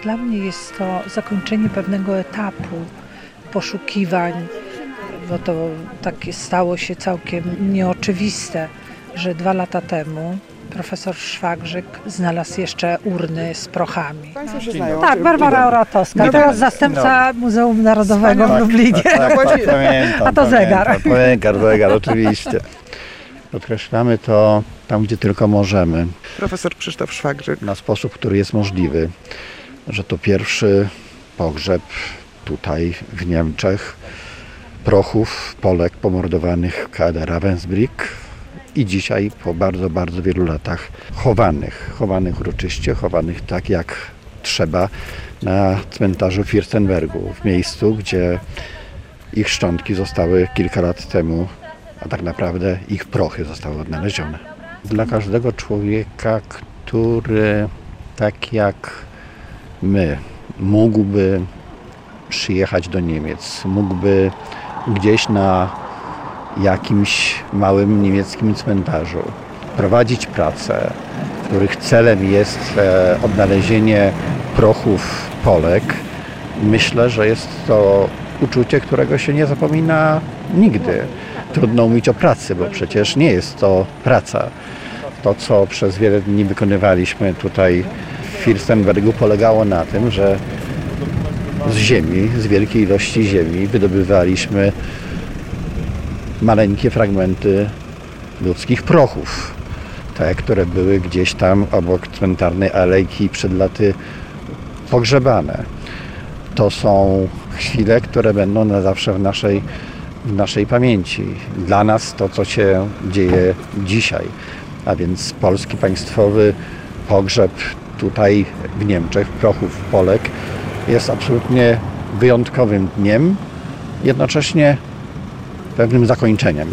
Dla mnie jest to zakończenie pewnego etapu poszukiwań, bo to takie stało się całkiem nieoczywiste, że 2 lata temu profesor Szwagrzyk znalazł jeszcze urny z prochami. Państwo się znają? Tak, Barbara Oratowska, teraz zastępca Muzeum Narodowego w Lublinie. Pamiętam, A to zegar. Zegar, oczywiście. Podkreślamy to tam, gdzie tylko możemy, Profesor Krzysztof Szwagrzyk. na sposób, który jest możliwy, że to pierwszy pogrzeb tutaj w Niemczech prochów Polek pomordowanych w KD Ravensbrück i dzisiaj po bardzo, bardzo wielu latach chowanych uroczyście, chowanych tak jak trzeba na cmentarzu w Fürstenbergu, w miejscu, gdzie ich szczątki zostały kilka lat temu, a tak naprawdę ich prochy zostały odnalezione. Dla każdego człowieka, który tak jak my mógłby przyjechać do Niemiec, mógłby gdzieś na jakimś małym niemieckim cmentarzu prowadzić pracę, których celem jest odnalezienie prochów Polek, myślę, że jest to uczucie, którego się nie zapomina nigdy. Trudno mówić o pracy, bo przecież nie jest to praca. To, co przez wiele dni wykonywaliśmy tutaj w Fürstenbergu, polegało na tym, że z ziemi, z wielkiej ilości ziemi wydobywaliśmy maleńkie fragmenty ludzkich prochów. Te, które były gdzieś tam obok cmentarnej alejki przed laty pogrzebane. To są chwile, które będą na zawsze w naszej pamięci. Dla nas to, co się dzieje dzisiaj, a więc polski państwowy pogrzeb tutaj w Niemczech, prochów Polek, jest absolutnie wyjątkowym dniem, jednocześnie pewnym zakończeniem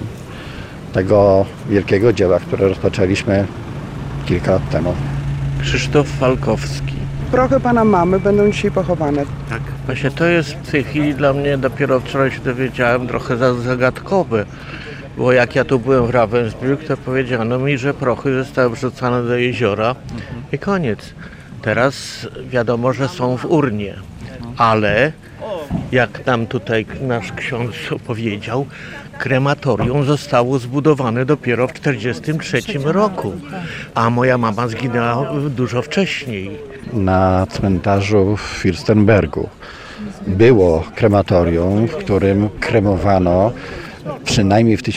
tego wielkiego dzieła, które rozpoczęliśmy kilka lat temu. Krzysztof Falkowski. Prochy pana mamy będą dzisiaj pochowane. Tak, właśnie to jest w tej chwili dla mnie, dopiero wczoraj się dowiedziałem, trochę zagadkowe. Bo jak ja tu byłem w Ravensbrück, to powiedziano mi, że prochy zostały wrzucane do jeziora i koniec. Teraz wiadomo, że są w urnie, ale jak nam tutaj nasz ksiądz opowiedział, krematorium zostało zbudowane dopiero w 1943 roku, a moja mama zginęła dużo wcześniej. Na cmentarzu w Fürstenbergu było krematorium, w którym kremowano przynajmniej w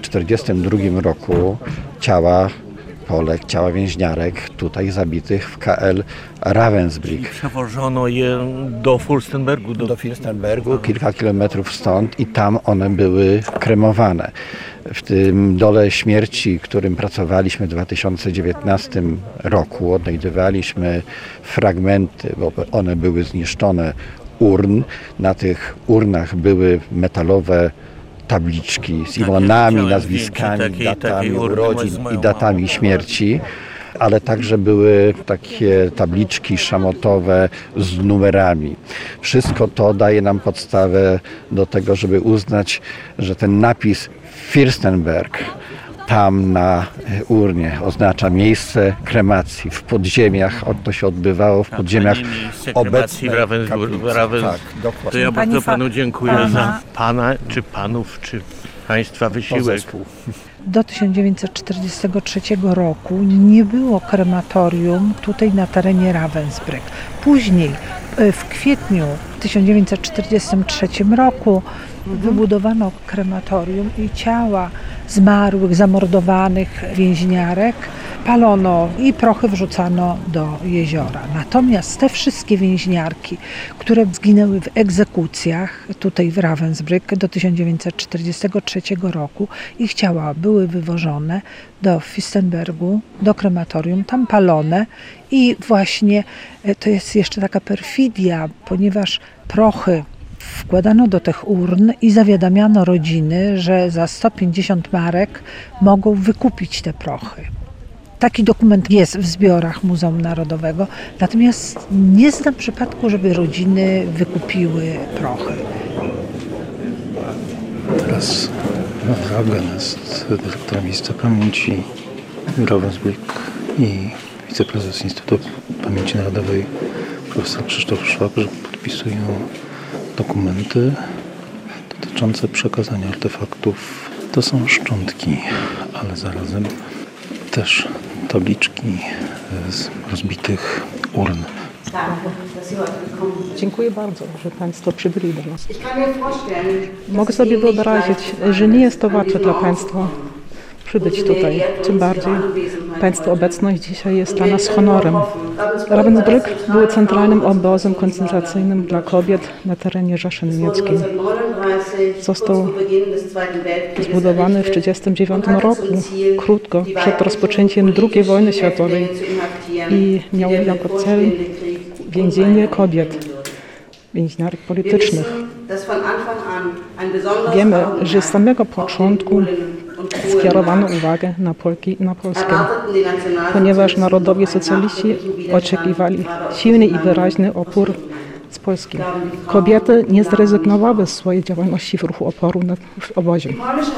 1942 roku ciała Polek, ciała więźniarek tutaj zabitych w KL Ravensbrück. I przewożono je do Fürstenbergu. Do Fürstenbergu, kilka kilometrów stąd i tam one były kremowane. W tym dole śmierci, w którym pracowaliśmy w 2019 roku, odnajdywaliśmy fragmenty, bo one były zniszczone, urn. Na tych urnach były metalowe tabliczki z imionami, nazwiskami, datami urodzin i datami śmierci, ale także były takie tabliczki szamotowe z numerami. Wszystko to daje nam podstawę do tego, żeby uznać, że ten napis Fürstenberg tam na urnie oznacza miejsce kremacji w podziemiach. To się odbywało w podziemiach obecnej Ravensbrück. Tak, dokładnie. To ja bardzo panu dziękuję za pana, czy panów, czy państwa wysiłek. Do 1943 roku nie było krematorium tutaj na terenie Ravensbrück. Później w kwietniu 1943 roku wybudowano krematorium i ciała zmarłych, zamordowanych więźniarek palono i prochy wrzucano do jeziora. Natomiast te wszystkie więźniarki, które zginęły w egzekucjach tutaj w Ravensbrück do 1943 roku, ich ciała były wywożone do Fürstenbergu, do krematorium, tam palone i właśnie to jest jeszcze taka perfidia, ponieważ prochy wkładano do tych urn i zawiadamiano rodziny, że za 150 marek mogą wykupić te prochy. Taki dokument jest w zbiorach Muzeum Narodowego, natomiast nie znam przypadku, żeby rodziny wykupiły prochy. Teraz Haugen jest dyrektorem Miejsca Pamięci Ravensbrück i wiceprezes Instytutu Pamięci Narodowej profesor Krzysztof Szwagrzyk podpisują dokumenty dotyczące przekazania artefaktów. To są szczątki, ale zarazem też tabliczki z rozbitych urn. Dziękuję bardzo, że Państwo przybyli do nas. Mogę sobie wyobrazić, że nie jest to łatwe dla Państwa przybyć tutaj. Tym bardziej Państwa obecność dzisiaj jest dla nas honorem. Ravensbrück był centralnym obozem koncentracyjnym dla kobiet na terenie Rzeszy Niemieckiej. Został zbudowany w 1939 roku, krótko przed rozpoczęciem II wojny światowej i miał jako cel więzienie kobiet, więźniarek politycznych. Wiemy, że z samego początku skierowano uwagę na Polki i na Polskę, ponieważ narodowi socjaliści oczekiwali silny i wyraźny opór z Polski. Kobiety nie zrezygnowały z swojej działalności w ruchu oporu w obozie.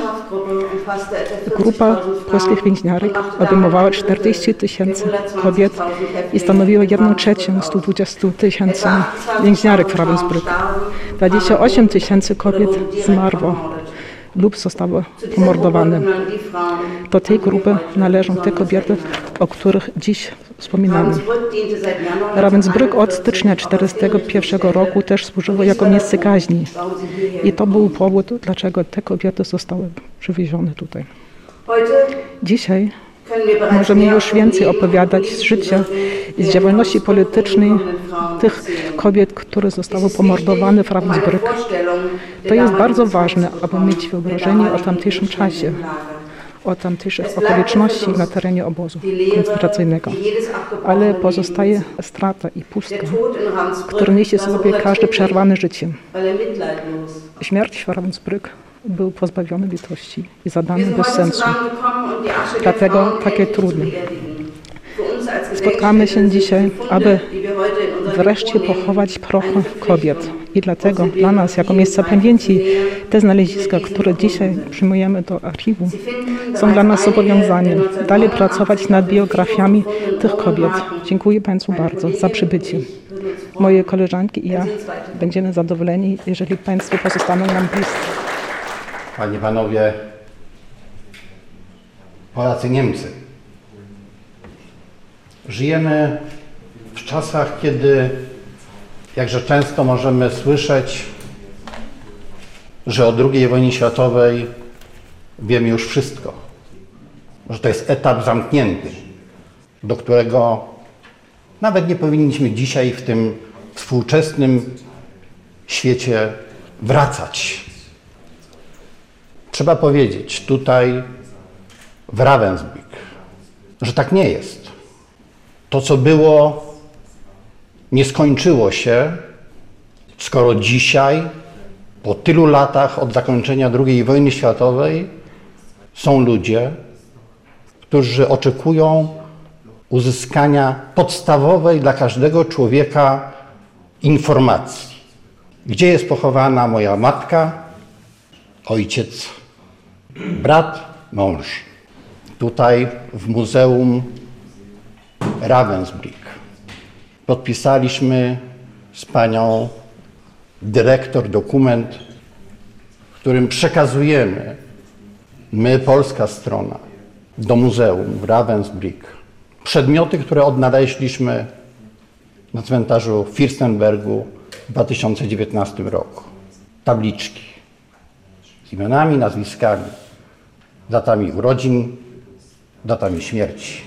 Grupa polskich więźniarek obejmowała 40 000 kobiet i stanowiła 1/3 120 000 więźniarek w Ravensbrück. 28 000 kobiet zmarło lub zostały pomordowane. Do tej grupy należą te kobiety, o których dziś wspominamy. Ravensbrück od stycznia 1941 roku też służyło jako miejsce kaźni. I to był powód, dlaczego te kobiety zostały przywiezione tutaj. Dzisiaj możemy już więcej opowiadać z życia i z działalności politycznej tych kobiet, które zostały pomordowane w Ravensbrück. To jest bardzo ważne, aby mieć wyobrażenie o tamtejszym czasie, o tamtejszych okolicznościach na terenie obozu koncentracyjnego. Ale pozostaje strata i pustka, którą niesie sobie każde przerwane życie. Śmierć w Ravensbrück był pozbawiony litości i zadany bez sensu. Dlatego takie trudne. Spotkamy się dzisiaj, aby wreszcie pochować prochy kobiet. I dlatego dla nas, jako miejsca pamięci, te znaleziska, które dzisiaj przyjmujemy do archiwum, są dla nas zobowiązaniem dalej pracować nad biografiami tych kobiet. Dziękuję Państwu bardzo za przybycie. Moje koleżanki i ja będziemy zadowoleni, jeżeli Państwo pozostaną nam bliscy. Panie, Panowie, Polacy, Niemcy. Żyjemy w czasach, kiedy jakże często możemy słyszeć, że o II wojnie światowej wiemy już wszystko. Że to jest etap zamknięty, do którego nawet nie powinniśmy dzisiaj w tym współczesnym świecie wracać. Trzeba powiedzieć tutaj w Ravensbrück, że tak nie jest. To, co było, nie skończyło się, skoro dzisiaj, po tylu latach od zakończenia II wojny światowej, są ludzie, którzy oczekują uzyskania podstawowej dla każdego człowieka informacji. Gdzie jest pochowana moja matka, ojciec, brat, mąż. Tutaj w Muzeum Ravensbrück podpisaliśmy z panią dyrektor dokument, w którym przekazujemy, my, polska strona, do muzeum w Ravensbrück przedmioty, które odnaleźliśmy na cmentarzu w Fürstenbergu w 2019 roku. Tabliczki z imionami, nazwiskami, datami urodzin, datami śmierci.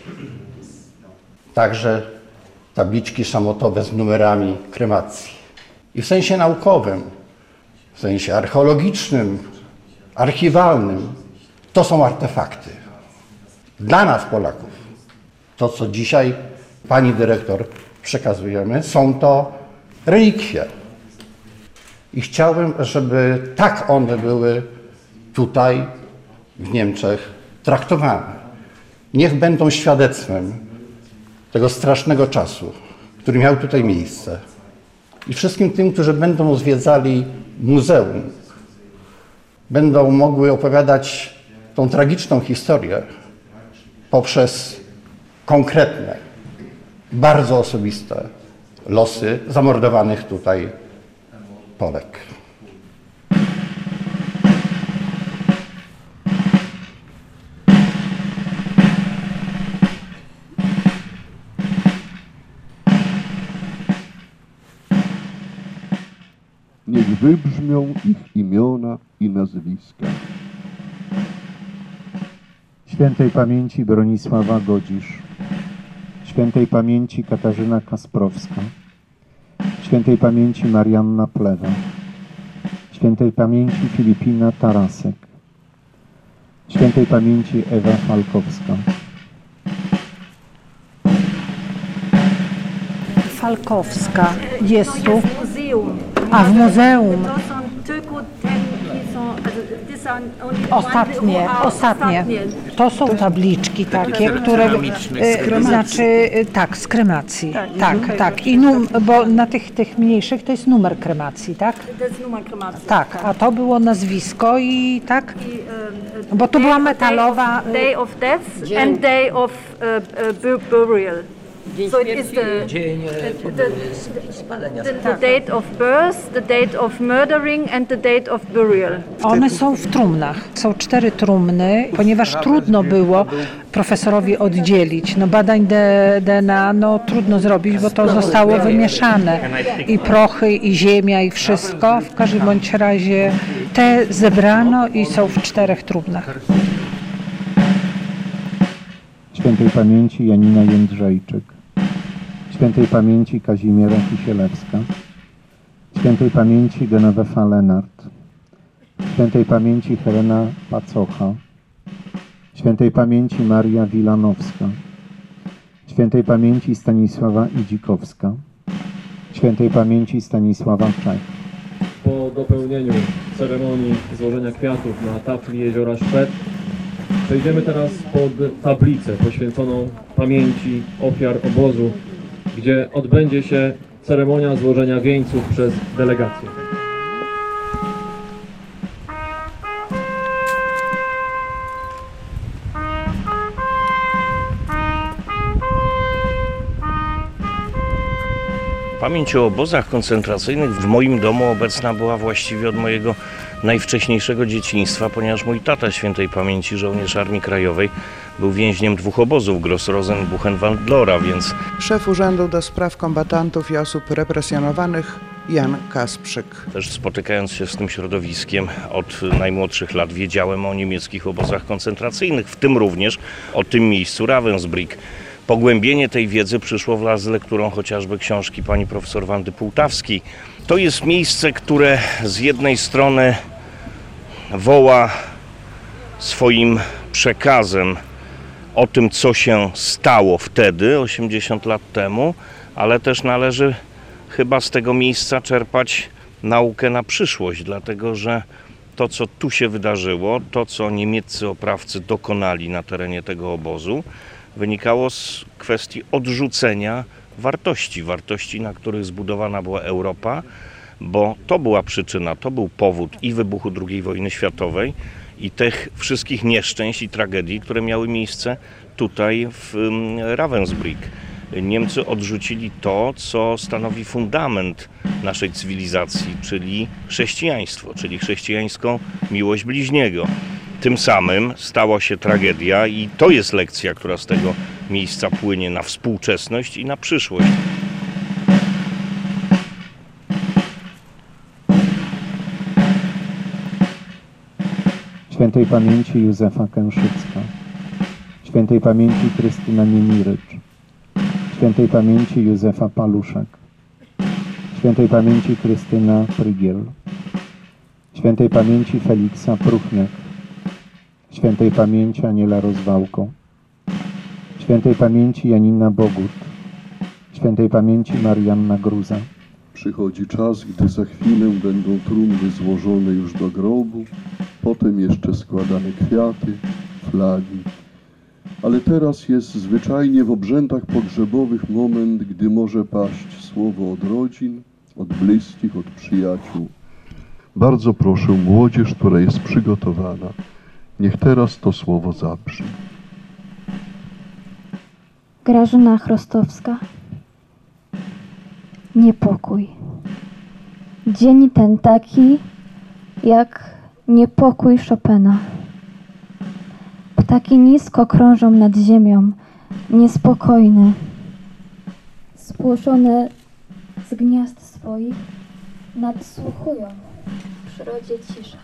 Także tabliczki szamotowe z numerami kremacji. I w sensie naukowym, w sensie archeologicznym, archiwalnym, to są artefakty. Dla nas, Polaków, to, co dzisiaj pani dyrektor przekazujemy, są to relikwie. I chciałbym, żeby tak one były tutaj, w Niemczech, traktowane. Niech będą świadectwem tego strasznego czasu, który miał tutaj miejsce. I wszystkim tym, którzy będą zwiedzali muzeum, będą mogły opowiadać tą tragiczną historię poprzez konkretne, bardzo osobiste losy zamordowanych tutaj Polek. Niech wybrzmią ich imiona i nazwiska. Świętej pamięci Bronisława Godzisz, świętej pamięci Katarzyna Kasprowska, świętej pamięci Marianna Plewa, świętej pamięci Filipina Tarasek, świętej pamięci Ewa Falkowska. Falkowska jest tu, a w muzeum. Ostatnie. To są tabliczki takie, które z kremacji. Tak. I bo na tych mniejszych to jest numer kremacji, tak? To jest numer kremacji. Tak, a to było nazwisko i tak? Bo to była metalowa. Day of death and day of burial. So it is the date of birth, the date of murdering and the date of burial. One są w trumnach. Są 4 trumny, ponieważ trudno było profesorowi oddzielić. Badań DNA trudno zrobić, bo to zostało wymieszane. I prochy, i ziemia, i wszystko. W każdym bądź razie te zebrano i są w 4 trumnach. Świętej pamięci Janina Jędrzejczyk, świętej pamięci Kazimiera Kisielewska, świętej pamięci Genewefa Lenart, świętej pamięci Helena Pacocha, świętej pamięci Maria Wilanowska, świętej pamięci Stanisława Idzikowska, świętej pamięci Stanisława Czech. Po dopełnieniu ceremonii złożenia kwiatów na tafli jeziora Szwed przejdziemy teraz pod tablicę poświęconą pamięci ofiar obozu, gdzie odbędzie się ceremonia złożenia wieńców przez delegację. Pamięć o obozach koncentracyjnych w moim domu obecna była właściwie od mojego najwcześniejszego dzieciństwa, ponieważ mój tata świętej pamięci, żołnierz Armii Krajowej, był więźniem 2 obozów, Grossrosen, Buchenwald-Lora, więc... Szef Urzędu do Spraw Kombatantów i Osób Represjonowanych Jan Kasprzyk. Też spotykając się z tym środowiskiem od najmłodszych lat wiedziałem o niemieckich obozach koncentracyjnych, w tym również o tym miejscu Ravensbrück. Pogłębienie tej wiedzy przyszło wraz z lekturą chociażby książki pani profesor Wandy Pułtawskiej. To jest miejsce, które z jednej strony woła swoim przekazem o tym, co się stało wtedy, 80 lat temu, ale też należy chyba z tego miejsca czerpać naukę na przyszłość, dlatego że to, co tu się wydarzyło, to, co niemieccy oprawcy dokonali na terenie tego obozu, wynikało z kwestii odrzucenia wartości, na których zbudowana była Europa, bo to była przyczyna, to był powód i wybuchu II wojny światowej i tych wszystkich nieszczęść i tragedii, które miały miejsce tutaj w Ravensbrück. Niemcy odrzucili to, co stanowi fundament naszej cywilizacji, czyli chrześcijaństwo, czyli chrześcijańską miłość bliźniego. Tym samym stała się tragedia i to jest lekcja, która z tego miejsca płynie na współczesność i na przyszłość. Świętej pamięci Józefa Kęszycka, świętej pamięci Krystyna Niemirycz, świętej pamięci Józefa Paluszek, świętej pamięci Krystyna Prygiel, świętej pamięci Feliksa Pruchniak, świętej pamięci Aniela Rozwałko, świętej pamięci Janina Bogut, świętej pamięci Marianna Gruza. Przychodzi czas, gdy za chwilę będą trumny złożone już do grobu, potem jeszcze składane kwiaty, flagi. Ale teraz jest zwyczajnie w obrzędach pogrzebowych moment, gdy może paść słowo od rodzin, od bliskich, od przyjaciół. Bardzo proszę młodzież, która jest przygotowana, niech teraz to słowo zabrzmi. Grażyna Chrostowska. niepokój. Dzień ten taki, jak niepokój Chopina. Ptaki nisko krążą nad ziemią, niespokojne, spłoszone z gniazd swoich, nadsłuchują w przyrodzie cisza.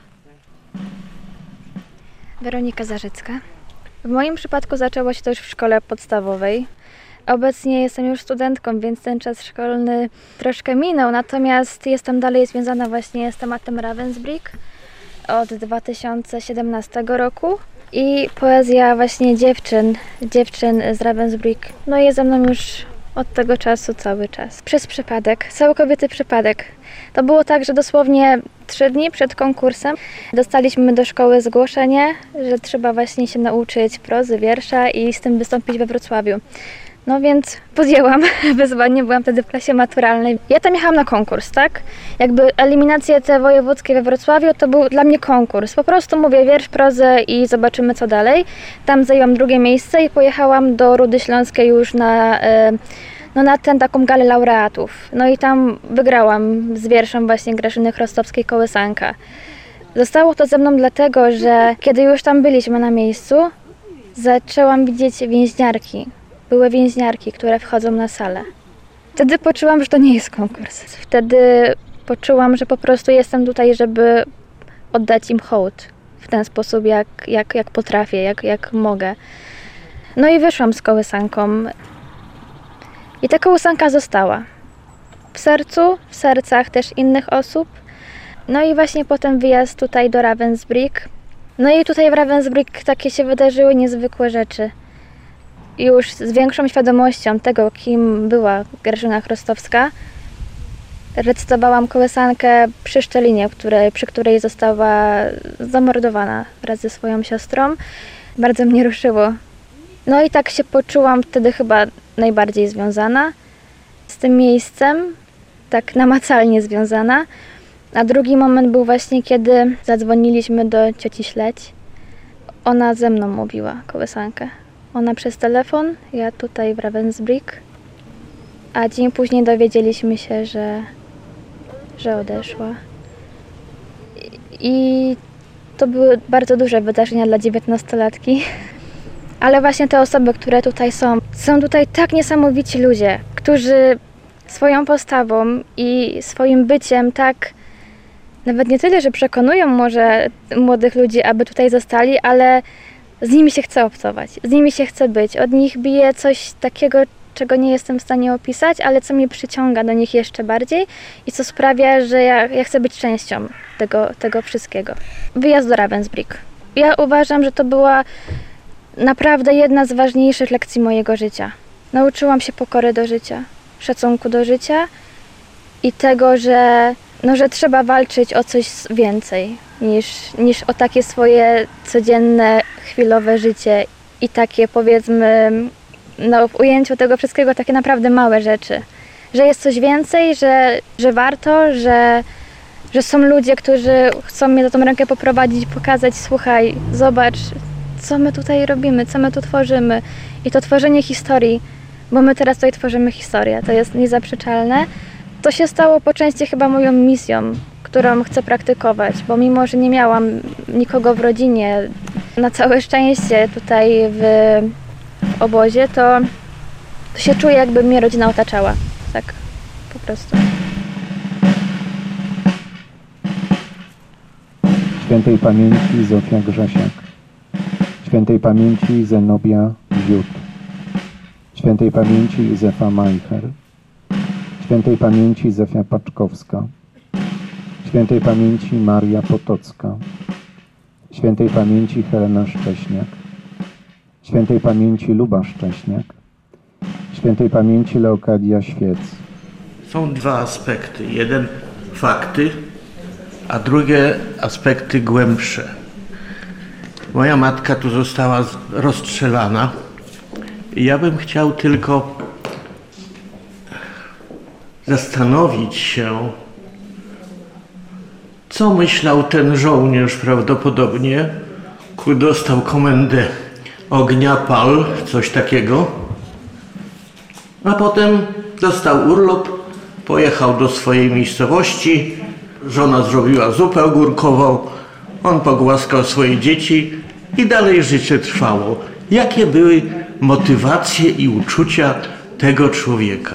Weronika Zarzycka. W moim przypadku zaczęło się to już w szkole podstawowej. Obecnie jestem już studentką, więc ten czas szkolny troszkę minął, natomiast jestem dalej związana właśnie z tematem Ravensbrück od 2017 roku i poezja właśnie dziewczyn z Ravensbrück, no jest ze mną już od tego czasu cały czas. Przez przypadek, całkowity przypadek. To było tak, że dosłownie 3 dni przed konkursem dostaliśmy do szkoły zgłoszenie, że trzeba właśnie się nauczyć prozy, wiersza i z tym wystąpić we Wrocławiu. No więc podjęłam wyzwanie, byłam wtedy w klasie maturalnej. Ja tam jechałam na konkurs, tak? Jakby eliminacje te wojewódzkie we Wrocławiu to był dla mnie konkurs. Po prostu mówię wiersz, prozę i zobaczymy co dalej. Tam zajęłam 2. miejsce i pojechałam do Rudy Śląskiej już na taką galę laureatów. No i tam wygrałam z wierszem właśnie Grażyny Chrostowskiej Kołysanka. Zostało to ze mną dlatego, że kiedy już tam byliśmy na miejscu, zaczęłam widzieć więźniarki. Były więźniarki, które wchodzą na salę. Wtedy poczułam, że to nie jest konkurs. Wtedy poczułam, że po prostu jestem tutaj, żeby oddać im hołd w ten sposób, jak potrafię, jak mogę. No i wyszłam z kołysanką. I ta kołysanka została w sercu, w sercach też innych osób. No i właśnie potem wyjazd tutaj do Ravensbrück. No i tutaj w Ravensbrück takie się wydarzyły niezwykłe rzeczy. Już z większą świadomością tego, kim była Grażyna Chrostowska, recytowałam kołysankę przy Szczelinie, przy której została zamordowana wraz ze swoją siostrą. Bardzo mnie ruszyło. No i tak się poczułam wtedy chyba najbardziej związana z tym miejscem, tak namacalnie związana. A drugi moment był właśnie, kiedy zadzwoniliśmy do cioci Śledź. Ona ze mną mówiła kołysankę. Ona przez telefon, ja tutaj w Ravensbrück, a dzień później dowiedzieliśmy się, że odeszła. I to były bardzo duże wydarzenia dla 19-latki. Ale właśnie te osoby, które tutaj są tutaj tak niesamowici ludzie, którzy swoją postawą i swoim byciem tak, nawet nie tyle, że przekonują może młodych ludzi, aby tutaj zostali, ale z nimi się chce obcować, z nimi się chce być. Od nich bije coś takiego, czego nie jestem w stanie opisać, ale co mnie przyciąga do nich jeszcze bardziej i co sprawia, że ja chcę być częścią tego wszystkiego. Wyjazd do Ravensbrück. Ja uważam, że to była naprawdę jedna z ważniejszych lekcji mojego życia. Nauczyłam się pokory do życia, szacunku do życia i tego, że trzeba walczyć o coś więcej niż o takie swoje codzienne, chwilowe życie i takie, powiedzmy, w ujęciu tego wszystkiego takie naprawdę małe rzeczy. Że jest coś więcej, że warto, że są ludzie, którzy chcą mnie za tą rękę poprowadzić, pokazać, słuchaj, zobacz, co my tutaj robimy, co my tu tworzymy. I to tworzenie historii, bo my teraz tutaj tworzymy historię, to jest niezaprzeczalne. To się stało po części chyba moją misją, którą chcę praktykować, bo mimo, że nie miałam nikogo w rodzinie, na całe szczęście tutaj w obozie, to się czuję, jakby mnie rodzina otaczała. Tak, po prostu. Świętej pamięci Zofia Grzesiak. Świętej pamięci Zenobia Ziut. Świętej pamięci Józefa Majcher. Świętej pamięci Zofia Paczkowska. Świętej pamięci Maria Potocka. Świętej pamięci Helena Szcześniak. Świętej pamięci Luba Szcześniak. Świętej pamięci Leokadia Świec. Są 2 aspekty. Jeden fakty, a drugie aspekty głębsze. Moja matka tu została rozstrzelana i ja bym chciał tylko zastanowić się, co myślał ten żołnierz prawdopodobnie, który dostał komendę ognia, pal, coś takiego, a potem dostał urlop, pojechał do swojej miejscowości, żona zrobiła zupę ogórkową, on pogłaskał swoje dzieci i dalej życie trwało. Jakie były motywacje i uczucia tego człowieka?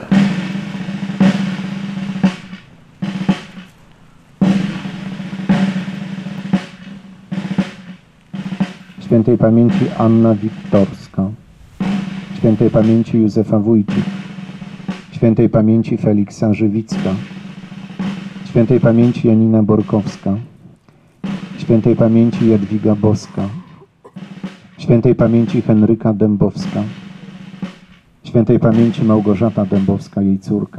Świętej pamięci Anna Wiktorska, świętej pamięci Józefa Wójcik, świętej pamięci Feliksa Żywicka, świętej pamięci Janina Borkowska, świętej pamięci Jadwiga Boska, świętej pamięci Henryka Dębowska, świętej pamięci Małgorzata Dębowska, jej córka.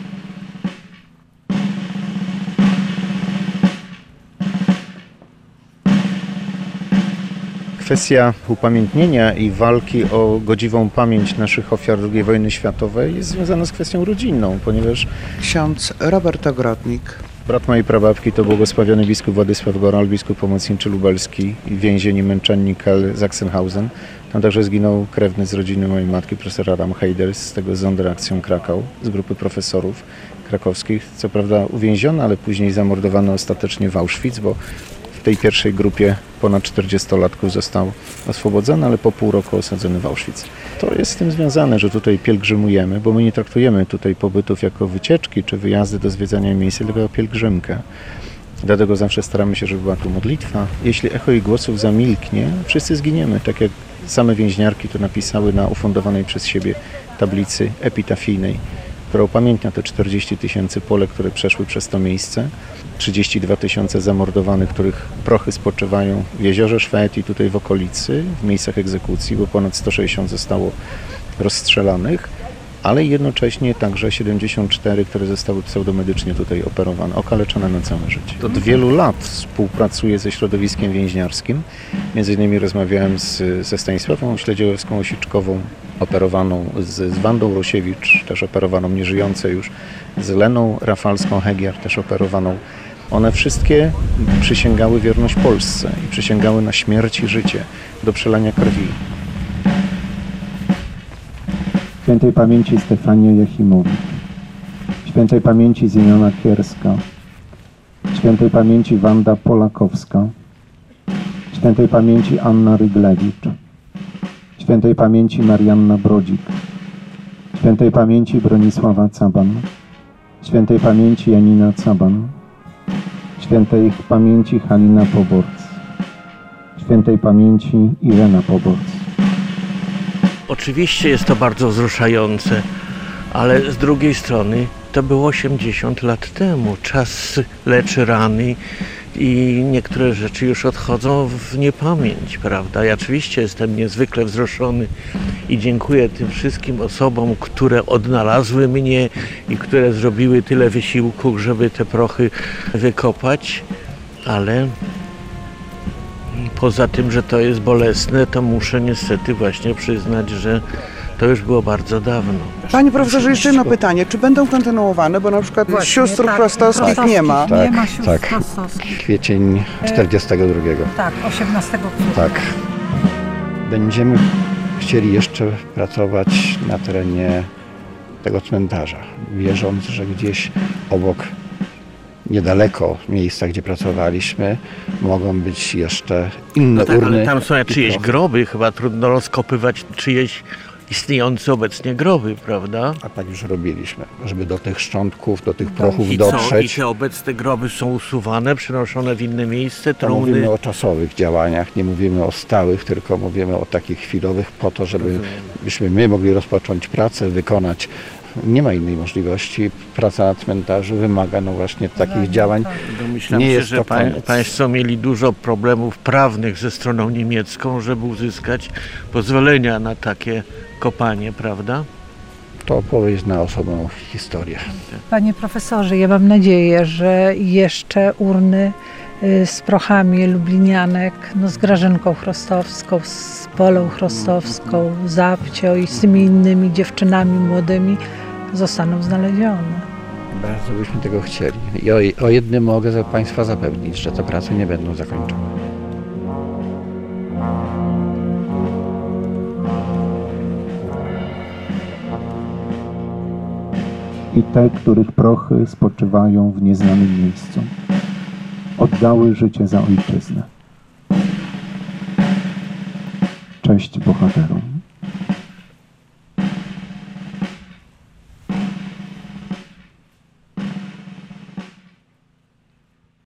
Kwestia upamiętnienia i walki o godziwą pamięć naszych ofiar II wojny światowej jest związana z kwestią rodzinną, ponieważ Ksiądz Robert Ogrodnik. brat mojej prababki to błogosławiony biskup Władysław Goral, biskup pomocniczy lubelski i więzień i męczennik Karl Sachsenhausen. Tam także zginął krewny z rodziny mojej matki, profesor Adam Heider z tego Sonderaktion Krakau, z grupy profesorów krakowskich. Co prawda uwięziony, ale później zamordowany ostatecznie w Auschwitz, bo w tej pierwszej grupie ponad 40-latków został oswobodzony, ale po pół roku osadzony w Auschwitz. To jest z tym związane, że tutaj pielgrzymujemy, bo my nie traktujemy tutaj pobytów jako wycieczki czy wyjazdy do zwiedzania miejsc, tylko jako pielgrzymkę. Dlatego zawsze staramy się, żeby była tu modlitwa. Jeśli echo ich głosów zamilknie, wszyscy zginiemy, tak jak same więźniarki to napisały na ufundowanej przez siebie tablicy epitafijnej, która upamiętnia te 40 000 Polek, które przeszły przez to miejsce, 32 000 zamordowanych, których prochy spoczywają w jeziorze Szwed i tutaj w okolicy, w miejscach egzekucji, bo ponad 160 zostało rozstrzelanych, ale jednocześnie także 74, które zostały pseudomedycznie tutaj operowane, okaleczone na całe życie. Od wielu lat współpracuję ze środowiskiem więźniarskim. Między innymi rozmawiałem ze Stanisławą Śledziłewską-Osiczkową, operowaną z Wandą Rusiewicz, też operowaną, nieżyjące już, z Leną Rafalską-Hegiar, też operowaną. One wszystkie przysięgały wierność Polsce i przysięgały na śmierć i życie do przelania krwi. Świętej pamięci Stefania Jachimowicz, świętej pamięci Zeniona Kierska, świętej pamięci Wanda Polakowska, świętej pamięci Anna Ryglewicz, świętej pamięci Marianna Brodzik, świętej pamięci Bronisława Caban, świętej pamięci Janina Caban, świętej pamięci Halina Poborc, świętej pamięci Irena Poborc. Oczywiście jest to bardzo wzruszające, ale z drugiej strony to było 80 lat temu. Czas leczy rany i niektóre rzeczy już odchodzą w niepamięć, prawda? Ja oczywiście jestem niezwykle wzruszony i dziękuję tym wszystkim osobom, które odnalazły mnie i które zrobiły tyle wysiłku, żeby te prochy wykopać, ale poza tym, że to jest bolesne, to muszę niestety właśnie przyznać, że to już było bardzo dawno. Panie profesorze, jeszcze jedno pytanie. Czy będą kontynuowane? Bo na przykład sióstr Chrostowskich nie ma. Nie ma sióstr tak. Chrostowskich. Kwiecień 42. Tak, 18 kwietnia. Tak. Będziemy chcieli jeszcze pracować na terenie tego cmentarza, wierząc, że gdzieś obok, niedaleko miejsca, gdzie pracowaliśmy, mogą być jeszcze inne no tak, urny. Ale tam są czyjeś groby, chyba trudno rozkopywać czyjeś istniejące obecnie groby, prawda? A tak już robiliśmy, żeby do tych szczątków, do tych prochów dotrzeć. I te obecne groby są usuwane, przenoszone w inne miejsce, To trumny. mówimy o czasowych działaniach, nie mówimy o stałych, tylko mówimy o takich chwilowych po to, żebyśmy my mogli rozpocząć pracę, wykonać. Nie ma innej możliwości. Praca na cmentarzu wymaga właśnie takich działań. Domyślam nie się, jest że to koniec. Państwo mieli dużo problemów prawnych ze stroną niemiecką, żeby uzyskać pozwolenia na takie kopanie, prawda? To opowieść na osobną historię. Panie profesorze, ja mam nadzieję, że jeszcze urny z prochami lublinianek, z Grażynką Chrostowską, z Polą Chrostowską, z Abcio i z tymi innymi dziewczynami młodymi zostaną znalezione. Bardzo byśmy tego chcieli. I o jednym mogę Państwa zapewnić, że te prace nie będą zakończone. i te, których prochy spoczywają w nieznanym miejscu. Oddały życie za ojczyznę. Cześć bohaterom.